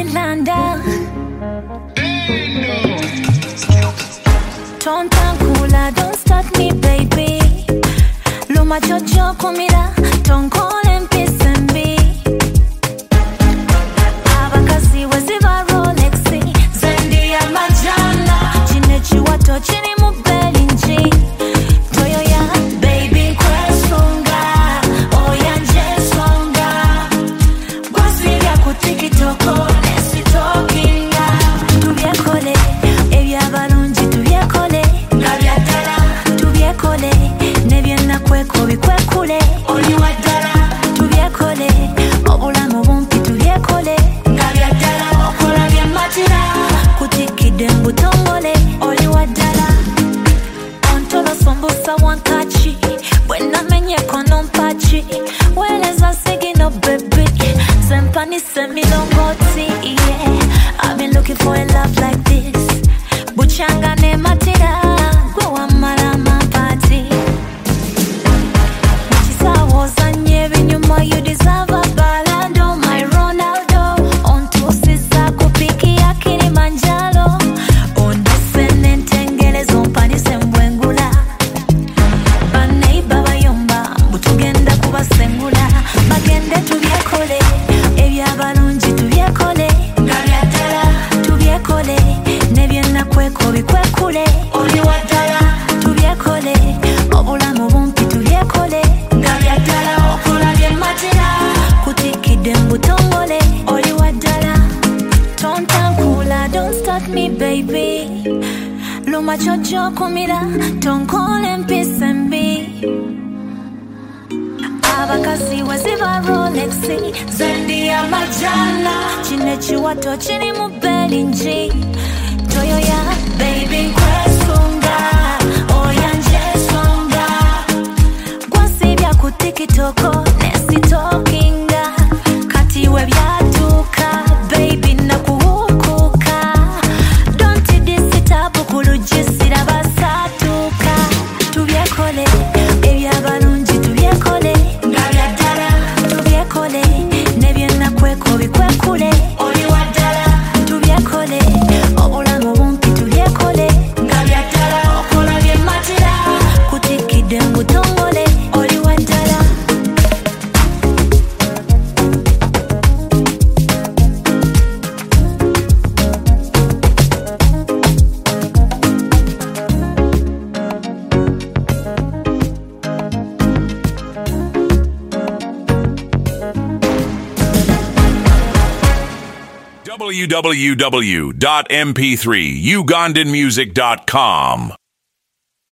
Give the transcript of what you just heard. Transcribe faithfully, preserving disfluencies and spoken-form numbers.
Atlanta. Tonta kula, don't start me, baby. Luma chocho kumira, tonkole mpisembi. Abakazi weziva Rolexi, zendi ya majana. Chinechi wato chini mubelinji. Toyo ya baby kwesunga, oya njesonga. Gwasivya kutiki toko, nesi tokinga. Tuvyekole, evya balunji tuvyekole. Ngavyatala, tuvyekole, nevyena kweko bikwekule. Oli wadala, tuvyekole, obulamu bumpi tuvyekole. Ngavyatala, okola byematira. Kutikide mbutongole, oli wadala. Ontolo sombusa wankachi, bwena menye kono mpachi. Weleza sigino baby, sempani semilongoti, yeah. I've been looking for a love like this. Buchanga ne matira, gwe wamala mapati. Chisawo zanye binyuma, you deserve a balado, my Ronaldo. Onto sisa kupiki ya Kilimanjaro. Ondese nentengele zompani sembwengula. Banei baba yomba, butugenda kubasengula. Bagende tubyekole, ebyabalungi tubyekole. Ngabyatala, tubyekole, nebyena kweko bikwekule. Oli wadala, tubyekole, obulamu bumpi tubyekole. Ngabyatala, okola byematira. Kutikide mbutongole, oli wadala. Tonta kula, don't start me, baby. Luma chocho kumira, tonkole mpisembi. Abakazi weziva Rolexi, zendi ya majana. Chinechi wato chini mubelinji. Toyo ya baby kwesunga, oya njesonga. Gwasivya kutiki toko, nesi tokinga. Katiwe byatuka, baby nakuhukuka. Donti disitabu kulujisira basatuka. Tubyekole, ebyabalungi tubyekole. Ngabyatala, tubyekole, nebyena kweko bikwekule. Oli wadala, tubyekole, obulamu bumpi tubyekole. Ngabyatala, okola byematira. Kutikide mbutongole, oli wadala. w w w dot m p three ugandan music dot com